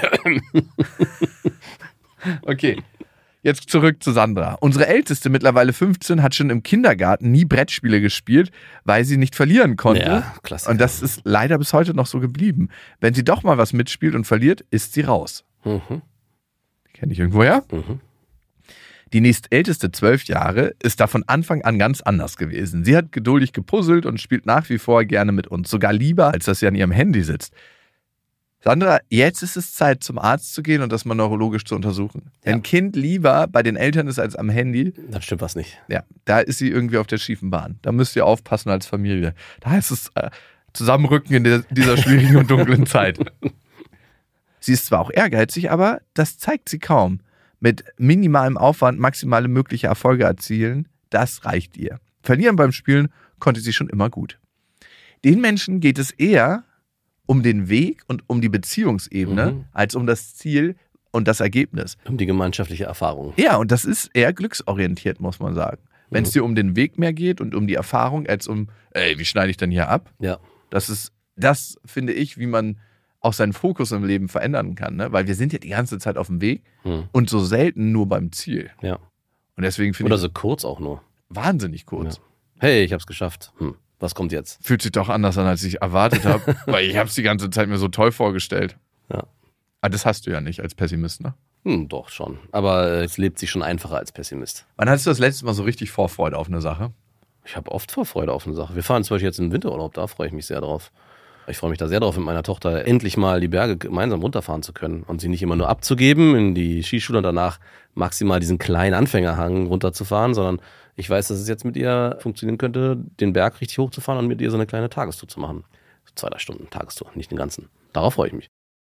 Okay, jetzt zurück zu Sandra. Unsere Älteste, mittlerweile fünfzehn, hat schon im Kindergarten nie Brettspiele gespielt, weil sie nicht verlieren konnte. Ja, klasse. Und das ist leider bis heute noch so geblieben. Wenn sie doch mal was mitspielt und verliert, ist sie raus. Mhm. Kenne ich irgendwoher? Mhm. Die nächstälteste, zwölf Jahre, ist da von Anfang an ganz anders gewesen. Sie hat geduldig gepuzzelt und spielt nach wie vor gerne mit uns. Sogar lieber, als dass sie an ihrem Handy sitzt. Sandra, jetzt ist es Zeit, zum Arzt zu gehen und das mal neurologisch zu untersuchen. Wenn Ja. ein Kind lieber bei den Eltern ist als am Handy, Dann stimmt was nicht. ja, da ist sie irgendwie auf der schiefen Bahn. Da müsst ihr aufpassen als Familie. Da heißt es äh, Zusammenrücken in der, dieser schwierigen und dunklen Zeit. Sie ist zwar auch ehrgeizig, aber das zeigt sie kaum. mit minimalem Aufwand maximale mögliche Erfolge erzielen, das reicht ihr. Verlieren beim Spielen konnte sie schon immer gut. Den Menschen geht es eher um den Weg und um die Beziehungsebene, mhm. als um das Ziel und das Ergebnis. Um die gemeinschaftliche Erfahrung. Ja, und das ist eher glücksorientiert, muss man sagen. Wenn es mhm. dir um den Weg mehr geht und um die Erfahrung, als um, ey, wie schneide ich denn hier ab? Ja. Das ist, das finde ich, wie man auch seinen Fokus im Leben verändern kann. Ne? Weil wir sind ja die ganze Zeit auf dem Weg mhm. und so selten nur beim Ziel. Ja. Und deswegen finde Oder ich so kurz auch nur. Wahnsinnig kurz. Ja. Hey, ich hab's geschafft. Hm. Was kommt jetzt? Fühlt sich doch anders an, als ich erwartet habe, weil ich habe es die ganze Zeit mir so toll vorgestellt. Ja. Aber das hast du ja nicht als Pessimist, ne? Hm, doch schon. Aber es lebt sich schon einfacher als Pessimist. Wann hattest du das letzte Mal so richtig Vorfreude auf eine Sache? Ich habe oft Vorfreude auf eine Sache. Wir fahren zum Beispiel jetzt in den Winterurlaub, da freue ich mich sehr drauf. Ich freue mich da sehr drauf, mit meiner Tochter endlich mal die Berge gemeinsam runterfahren zu können und sie nicht immer nur abzugeben in die Skischule und danach maximal diesen kleinen Anfängerhang runterzufahren, sondern ich weiß, dass es jetzt mit ihr funktionieren könnte, den Berg richtig hochzufahren und mit ihr so eine kleine Tagestour zu machen. So zwei, drei Stunden Tagestour, nicht den ganzen. Darauf freue ich mich.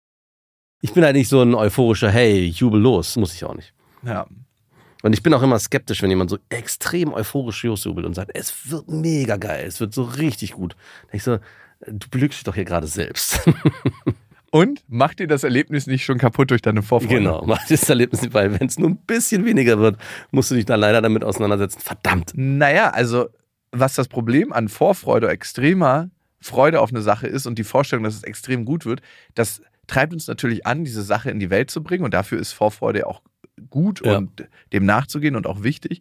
Ich bin halt nicht so ein euphorischer, hey, jubel los, muss ich auch nicht. Ja. Und ich bin auch immer skeptisch, wenn jemand so extrem euphorisch jubelt und sagt, es wird mega geil, es wird so richtig gut. Ich so, du belügst dich doch hier gerade selbst. Und macht dir das Erlebnis nicht schon kaputt durch deine Vorfreude? Genau, macht dir das Erlebnis nicht, weil wenn es nur ein bisschen weniger wird, musst du dich dann leider damit auseinandersetzen. Verdammt. Naja, also was das Problem an Vorfreude, extremer Freude auf eine Sache ist und die Vorstellung, dass es extrem gut wird, das treibt uns natürlich an, diese Sache in die Welt zu bringen und dafür ist Vorfreude auch gut ja. und dem nachzugehen und auch wichtig.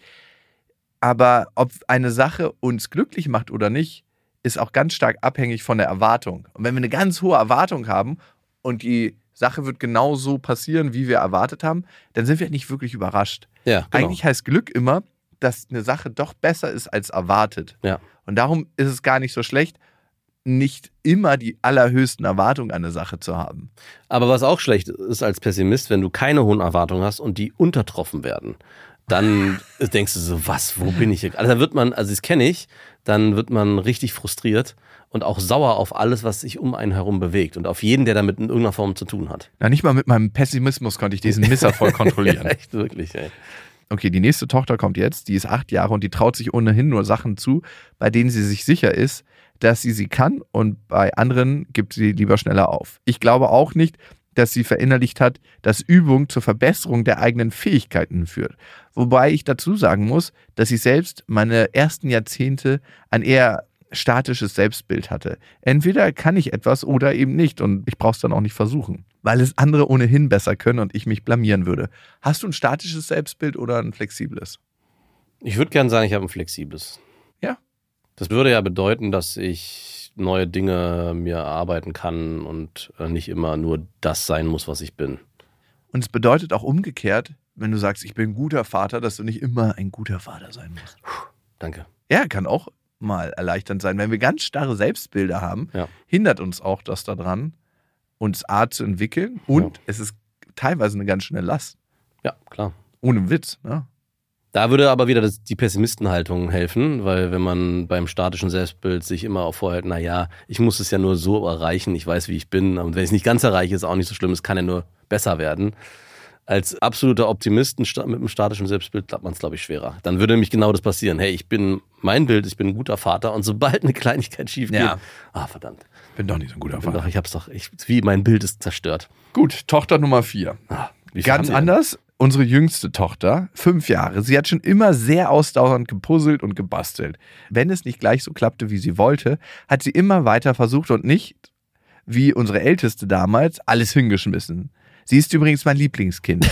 Aber ob eine Sache uns glücklich macht oder nicht, ist auch ganz stark abhängig von der Erwartung. Und wenn wir eine ganz hohe Erwartung haben und die Sache wird genau so passieren, wie wir erwartet haben, dann sind wir nicht wirklich überrascht. Ja, genau. Eigentlich heißt Glück immer, dass eine Sache doch besser ist als erwartet. Ja. Und darum ist es gar nicht so schlecht, nicht immer die allerhöchsten Erwartungen an eine Sache zu haben. Aber was auch schlecht ist als Pessimist, wenn du keine hohen Erwartungen hast und die untertroffen werden, dann denkst du so, was, wo bin ich hier? Also dann wird man, also das kenne ich, dann wird man richtig frustriert und auch sauer auf alles, was sich um einen herum bewegt und auf jeden, der damit in irgendeiner Form zu tun hat. Na, nicht mal mit meinem Pessimismus konnte ich diesen Misserfolg kontrollieren. Ja, echt, wirklich, ey. Okay, die nächste Tochter kommt jetzt, die ist acht Jahre und die traut sich ohnehin nur Sachen zu, bei denen sie sich sicher ist, dass sie sie kann und bei anderen gibt sie lieber schneller auf. Ich glaube auch nicht, dass sie verinnerlicht hat, dass Übung zur Verbesserung der eigenen Fähigkeiten führt. Wobei ich dazu sagen muss, dass ich selbst meine ersten Jahrzehnte ein eher statisches Selbstbild hatte. Entweder kann ich etwas oder eben nicht und ich brauche es dann auch nicht versuchen, weil es andere ohnehin besser können und ich mich blamieren würde. Hast du ein statisches Selbstbild oder ein flexibles? Ich würde gerne sagen, ich habe ein flexibles. Ja. Das würde ja bedeuten, dass ich neue Dinge mir erarbeiten kann und nicht immer nur das sein muss, was ich bin. Und es bedeutet auch umgekehrt, wenn du sagst, ich bin ein guter Vater, dass du nicht immer ein guter Vater sein musst. Danke. Ja, kann auch mal erleichternd sein. Wenn wir ganz starre Selbstbilder haben, ja. hindert hindert uns auch das daran, uns A zu entwickeln und ja. es ist teilweise eine ganz schöne Last. Ja, klar. Ohne Witz, ne? Da würde aber wieder das, die Pessimistenhaltung helfen, weil wenn man beim statischen Selbstbild sich immer auch vorhält, naja, ich muss es ja nur so erreichen, ich weiß, wie ich bin, und wenn ich es nicht ganz erreiche, ist auch nicht so schlimm, es kann ja nur besser werden. Als absoluter Optimist mit einem statischen Selbstbild klappt man es, glaube ich, schwerer. Dann würde nämlich genau das passieren. Hey, ich bin mein Bild, ich bin ein guter Vater und sobald eine Kleinigkeit schief geht, ja. ah, verdammt. Bin doch nicht so ein guter Bin Vater. Doch, ich hab's doch, ich, wie mein Bild ist zerstört. Gut, Tochter Nummer vier. Ah, wie Ganz anders, unsere jüngste Tochter, fünf Jahre. Sie hat schon immer sehr ausdauernd gepuzzelt und gebastelt. Wenn es nicht gleich so klappte, wie sie wollte, hat sie immer weiter versucht und nicht, wie unsere Älteste damals, alles hingeschmissen. Sie ist übrigens mein Lieblingskind.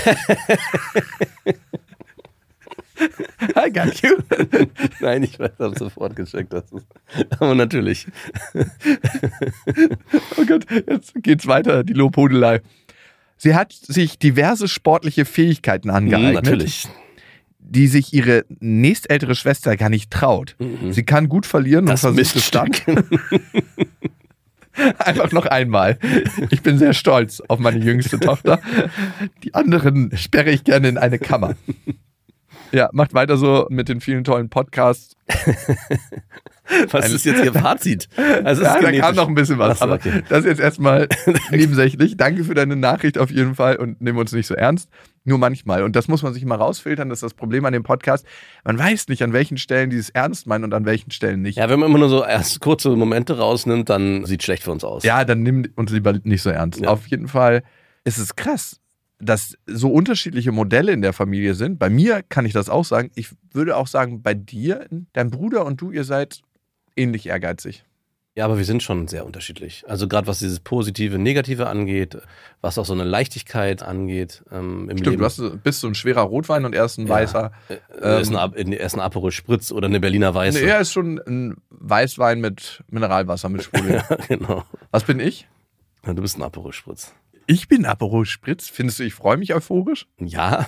I got you. Nein, ich weiß, habe sofort gecheckt, das ist. Aber natürlich. Oh Gott, jetzt geht's weiter, die Lobhudelei. Sie hat sich diverse sportliche Fähigkeiten angeeignet, mhm, natürlich. die sich ihre nächstältere Schwester gar nicht traut. Mhm. Sie kann gut verlieren das und versucht es dann. Einfach noch einmal. Ich bin sehr stolz auf meine jüngste Tochter. Die anderen sperre ich gerne in eine Kammer. Ja, macht weiter so mit den vielen tollen Podcasts. Was ein, ist jetzt Ihr Fazit? Also ja, da kam noch ein bisschen was, Achso, okay. aber das ist jetzt erstmal nebensächlich. Danke für deine Nachricht auf jeden Fall und nimm uns nicht so ernst. Nur manchmal. Und das muss man sich mal rausfiltern, das ist das Problem an dem Podcast. Man weiß nicht, an welchen Stellen die es ernst meinen und an welchen Stellen nicht. Ja, wenn man immer nur so erst kurze Momente rausnimmt, dann sieht es schlecht für uns aus. Ja, dann nimm uns lieber nicht so ernst. Ja. Auf jeden Fall ist es krass, dass so unterschiedliche Modelle in der Familie sind. Bei mir kann ich das auch sagen. Ich würde auch sagen, bei dir, dein Bruder und du, ihr seid ähnlich ehrgeizig. Ja, aber wir sind schon sehr unterschiedlich. Also gerade was dieses Positive, Negative angeht, was auch so eine Leichtigkeit angeht ähm, im Stimmt, Leben. du hast, bist so ein schwerer Rotwein und er ist ein Ja. weißer. Äh, Ähm, ist ein, Ap- er ist ein Aperol Spritz oder eine Berliner Weiße. Nee, er ist schon ein Weißwein mit Mineralwasser, mit Sprudel. Ja, genau. Was bin ich? Ja, du bist ein Aperol Spritz. Ich bin Aperol Spritz. Findest du, ich freue mich euphorisch? Ja,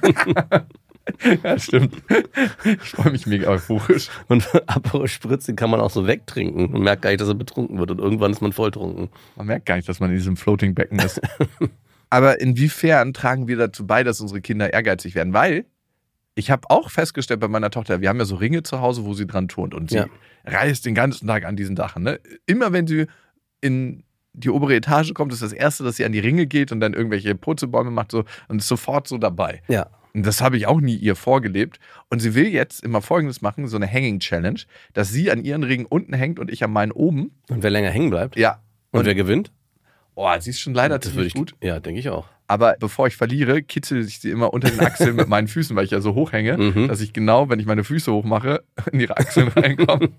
Ja, stimmt. Ich freue mich mega euphorisch. und Aperol Spritz, den kann man auch so wegtrinken und merkt gar nicht, dass er betrunken wird und irgendwann ist man volltrunken. Man merkt gar nicht, dass man in diesem Floating-Becken ist. Aber inwiefern tragen wir dazu bei, dass unsere Kinder ehrgeizig werden? Weil ich habe auch festgestellt bei meiner Tochter, wir haben ja so Ringe zu Hause, wo sie dran turnt und sie Ja. reißt den ganzen Tag an diesen Sachen. Ne? Immer wenn sie in die obere Etage kommt, ist das Erste, dass sie an die Ringe geht und dann irgendwelche Purzelbäume macht so, und ist sofort so dabei. Ja. Und das habe ich auch nie ihr vorgelebt. Und sie will jetzt immer Folgendes machen, so eine Hanging-Challenge, dass sie an ihren Ringen unten hängt und ich an meinen oben. Und wer länger hängen bleibt Ja. und, wer gewinnt, Oh, sie ist schon leider das würde ziemlich ich gut. Ja, denke ich auch. Aber bevor ich verliere, kitzel ich sie immer unter den Achseln mit meinen Füßen, weil ich ja so hoch hänge, Mhm. dass ich genau, wenn ich meine Füße hochmache, in ihre Achseln reinkomme.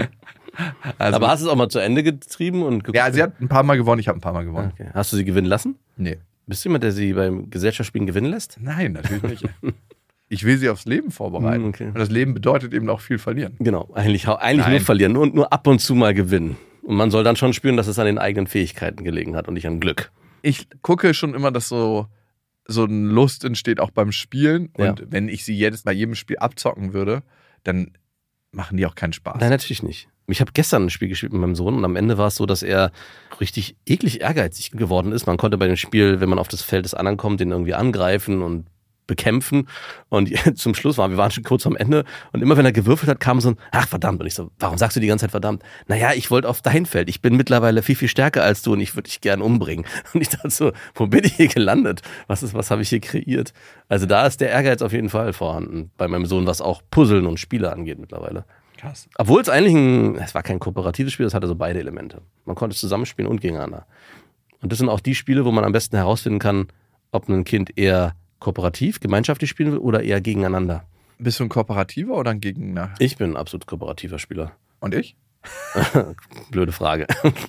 Also, Aber hast du es auch mal zu Ende getrieben und geguckt? ja, sie hat ein paar Mal gewonnen, ich habe ein paar Mal gewonnen. Okay. Hast du sie gewinnen lassen? Nee. Bist du jemand, der sie beim Gesellschaftsspielen gewinnen lässt? Nein, natürlich nicht. Ich will sie aufs Leben vorbereiten. Mm, okay. Und das Leben bedeutet eben auch viel verlieren. Genau, eigentlich, eigentlich nur Nein. verlieren und nur ab und zu mal gewinnen. Und man soll dann schon spüren, dass es an den eigenen Fähigkeiten gelegen hat und nicht an Glück. Ich gucke schon immer, dass so, so eine Lust entsteht, auch beim Spielen. Und Ja. wenn ich sie jedes, bei jedem Spiel abzocken würde, dann machen die auch keinen Spaß. Nein, natürlich nicht. Ich habe gestern ein Spiel gespielt mit meinem Sohn und am Ende war es so, dass er richtig eklig ehrgeizig geworden ist. Man konnte bei dem Spiel, wenn man auf das Feld des anderen kommt, den irgendwie angreifen und bekämpfen. Und zum Schluss waren wir waren schon kurz am Ende und immer wenn er gewürfelt hat, kam so ein, ach verdammt. Und ich so, warum sagst du die ganze Zeit verdammt? Naja, ich wollte auf dein Feld. Ich bin mittlerweile viel, viel stärker als du und ich würde dich gern umbringen. Und ich dachte so, wo bin ich hier gelandet? Was ist, was habe ich hier kreiert? Also da ist der Ehrgeiz auf jeden Fall vorhanden bei meinem Sohn, was auch Puzzeln und Spiele angeht mittlerweile. Krass. Obwohl es eigentlich ein, es war kein kooperatives Spiel, es hatte so beide Elemente. Man konnte zusammenspielen und gegeneinander. Und das sind auch die Spiele, wo man am besten herausfinden kann, ob ein Kind eher kooperativ, gemeinschaftlich spielen will oder eher gegeneinander. Bist du ein Kooperativer oder ein Gegner? Ich bin ein absolut kooperativer Spieler. Und ich? Blöde Frage.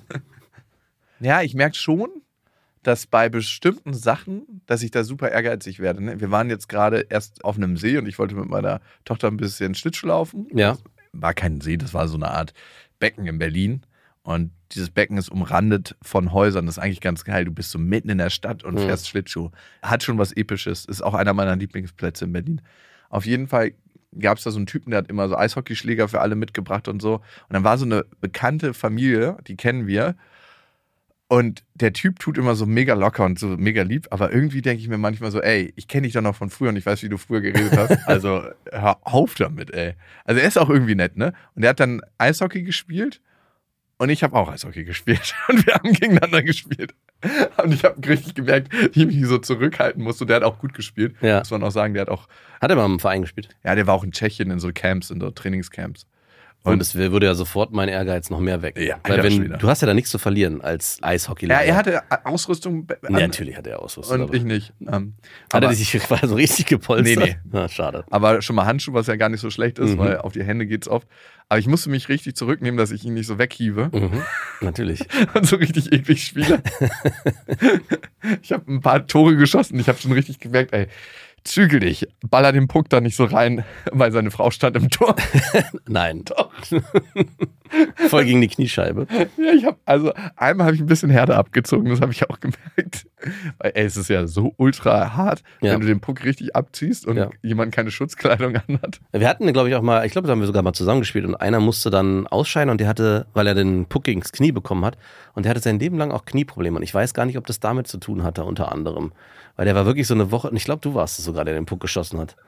Ja, ich merke schon, dass bei bestimmten Sachen, dass ich da super ehrgeizig werde. Ne? Wir waren jetzt gerade erst auf einem See und ich wollte mit meiner Tochter ein bisschen Schlittschuh laufen. Ja. War kein See, das war so eine Art Becken in Berlin. Und dieses Becken ist umrandet von Häusern. Das ist eigentlich ganz geil. Du bist so mitten in der Stadt und Mhm. fährst Schlittschuh. Hat schon was Episches. Ist auch einer meiner Lieblingsplätze in Berlin. Auf jeden Fall gab es da so einen Typen, der hat immer so Eishockeyschläger für alle mitgebracht und so. Und dann war so eine bekannte Familie, die kennen wir. Und der Typ tut immer so mega locker und so mega lieb, aber irgendwie denke ich mir manchmal so, ey, ich kenne dich doch noch von früher und ich weiß, wie du früher geredet hast. Also hör auf damit, ey. Also er ist auch irgendwie nett, ne? Und er hat dann Eishockey gespielt und ich habe auch Eishockey gespielt und wir haben gegeneinander gespielt. Und ich habe richtig gemerkt, wie ich mich so zurückhalten musste. Und der hat auch gut gespielt, Ja. muss man auch sagen. Der hat auch, Hat er mal im Verein gespielt? ja, der war auch in Tschechien in so Camps, in so Trainingscamps. Und es würde ja sofort mein Ehrgeiz noch mehr weg. Ja, Weil alter wenn, Schwede. du hast ja da nichts zu verlieren als Eishockey. Ja, er hatte Ausrüstung. Ja, natürlich hat er Ausrüstung. Und aber ich nicht. Ähm, hat er aber, sich quasi so richtig gepolstert? Nee, nee. Na, schade. aber schon mal Handschuh, was ja gar nicht so schlecht ist, Mhm. weil auf die Hände geht's oft. Aber ich musste mich richtig zurücknehmen, dass ich ihn nicht so weghiebe Mhm. Natürlich. und so richtig eklig spiele. Ich habe ein paar Tore geschossen. Ich habe schon richtig gemerkt, ey, zügel dich, baller den Puck da nicht so rein, weil seine Frau stand im Tor. Nein. Doch. Voll gegen die Kniescheibe. Ja, ich habe also einmal habe ich ein bisschen Herde abgezogen, das habe ich auch gemerkt. Weil ey, es ist ja so ultra hart, Ja. wenn du den Puck richtig abziehst und Ja. jemand keine Schutzkleidung anhat. Wir hatten, glaube ich, auch mal, ich glaube, da haben wir sogar mal zusammengespielt und einer musste dann ausscheiden und der hatte, weil er den Puck gegens Knie bekommen hat und der hatte sein Leben lang auch Knieprobleme und ich weiß gar nicht, ob das damit zu tun hatte, unter anderem. Weil der war wirklich so eine Woche, und ich glaube, du warst es sogar, der den Puck geschossen hat.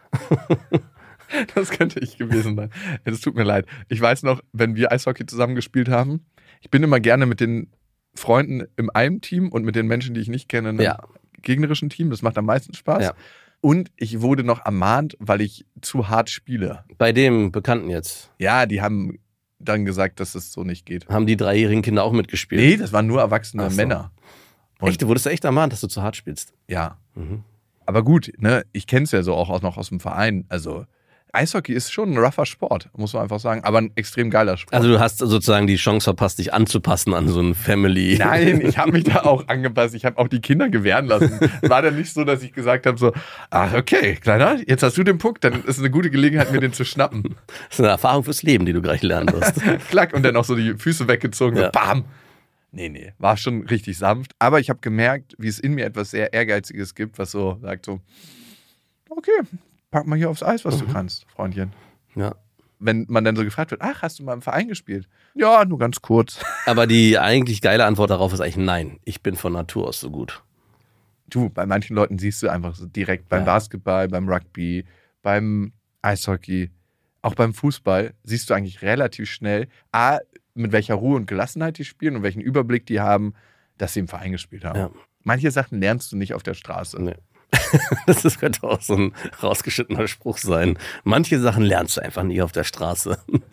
Das könnte ich gewesen sein. Es tut mir leid. Ich weiß noch, wenn wir Eishockey zusammen gespielt haben, ich bin immer gerne mit den Freunden im einen Team und mit den Menschen, die ich nicht kenne, in einem Ja. gegnerischen Team. Das macht am meisten Spaß. Ja. Und ich wurde noch ermahnt, weil ich zu hart spiele. Bei dem Bekannten jetzt. Ja, die haben dann gesagt, dass es so nicht geht. Haben die dreijährigen Kinder auch mitgespielt? Nee, das waren nur erwachsene Ach so. Männer. Und Echt? Du wurdest echt ermahnt, dass du zu hart spielst? ja. Mhm. Aber gut, ne, ich kenne es ja so auch noch aus dem Verein. Also Eishockey ist schon ein rougher Sport, muss man einfach sagen, aber ein extrem geiler Sport. Also du hast sozusagen die Chance verpasst, dich anzupassen an so ein Family. Nein, ich habe mich da auch angepasst. Ich habe auch die Kinder gewähren lassen. War dann nicht so, dass ich gesagt habe so, ach okay, Kleiner, jetzt hast du den Puck, dann ist eine gute Gelegenheit, mir den zu schnappen. Das ist eine Erfahrung fürs Leben, die du gleich lernen wirst. Klack, und dann auch so die Füße weggezogen, Ja. so bam. Nee, nee, war schon richtig sanft. Aber ich habe gemerkt, wie es in mir etwas sehr Ehrgeiziges gibt, was so sagt so, okay, pack mal hier aufs Eis, was Mhm. du kannst, Freundchen. Ja. Wenn man dann so gefragt wird, ach, hast du mal im Verein gespielt? Ja, nur ganz kurz. Aber die eigentlich geile Antwort darauf ist eigentlich nein. Ich bin von Natur aus so gut. Du, bei manchen Leuten siehst du einfach so direkt beim Ja. Basketball, beim Rugby, beim Eishockey, auch beim Fußball, siehst du eigentlich relativ schnell, A, mit welcher Ruhe und Gelassenheit die spielen und welchen Überblick die haben, dass sie im Verein gespielt haben. Ja. Manche Sachen lernst du nicht auf der Straße. Nee. Das ist- könnte auch so ein rausgeschnittener Spruch sein. Manche Sachen lernst du einfach nie auf der Straße.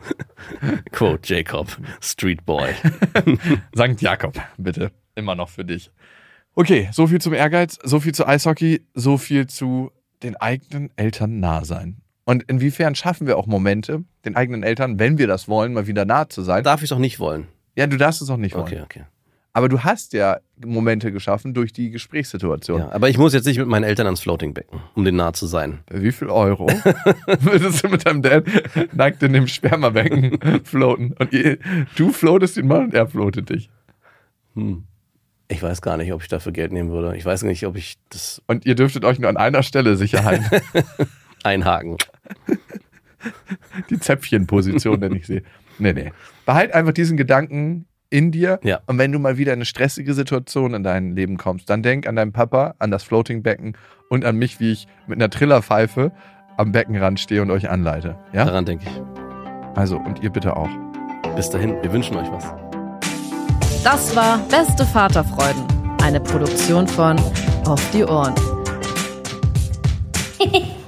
Quote Jacob, Street Boy. Sankt Jakob, bitte. Immer noch für dich. Okay, so viel zum Ehrgeiz, so viel zu Eishockey, so viel zu den eigenen Eltern nah sein. Und inwiefern schaffen wir auch Momente, den eigenen Eltern, wenn wir das wollen, mal wieder nah zu sein? Darf ich es auch nicht wollen? Ja, du darfst es auch nicht wollen. Okay, okay. Aber du hast ja Momente geschaffen durch die Gesprächssituation. Ja, aber ich muss jetzt nicht mit meinen Eltern ans Floatingbecken, um denen nah zu sein. Wie viel Euro würdest du mit deinem Dad nackt in dem Spermabecken floaten? Und ihr, du floatest ihn mal und er floatet dich. Hm. Ich weiß gar nicht, ob ich dafür Geld nehmen würde. Ich weiß nicht, ob ich das Und ihr dürftet euch nur an einer Stelle sicher halten. einhaken. Die Zäpfchenposition, denn ich sehe. Nee, nee. Behalt einfach diesen Gedanken in dir. Ja. Und wenn du mal wieder in eine stressige Situation in dein Leben kommst, dann denk an deinen Papa, an das Floatingbecken und an mich, wie ich mit einer Trillerpfeife am Beckenrand stehe und euch anleite. Ja? Daran denke ich. Also, und ihr bitte auch. Bis dahin, wir wünschen euch was. Das war Beste Vaterfreuden, eine Produktion von Auf die Ohren.